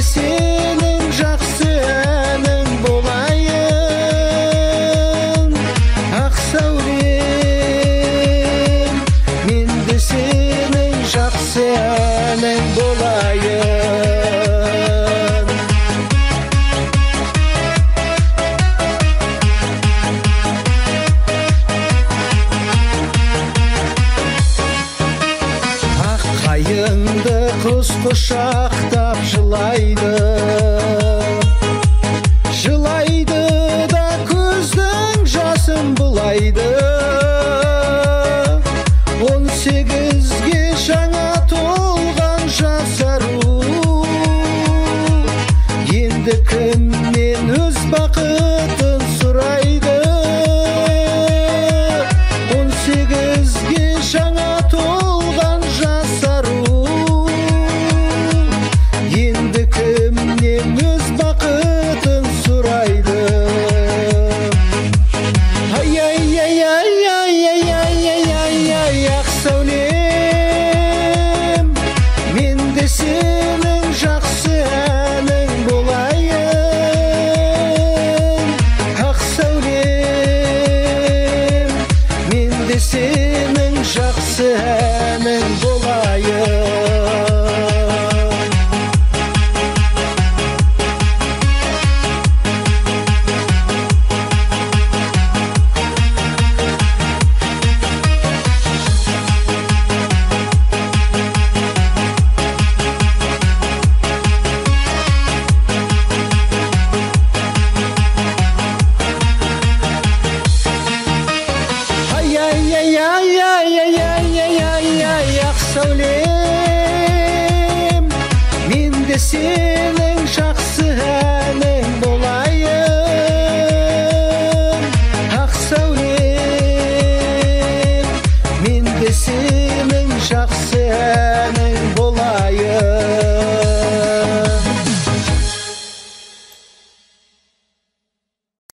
сенің жақсы әнің болайын, ақ сәулем, мен де сенің жақсы әнің болайын. Ақ қайыңды құс құшақтап жылайды, жылайды да көздің жасын бұлайды. 18-ге жаңа толған жас ару, енді кімнен өз бақытын сұрайды. 18-ге жаңа толған жас ару, енді кімнен өз бақытын сұрайды. Ай-яй-яй-яй-яй-яй-яй-яй, ақ сәулем, мен де сенің жақсы әнің болайын, ақ сәулем, мен де сенің жақсы әнің болайын. Ай-яй-яй-яй-яй-яй-яй-яй, ақ сәулем,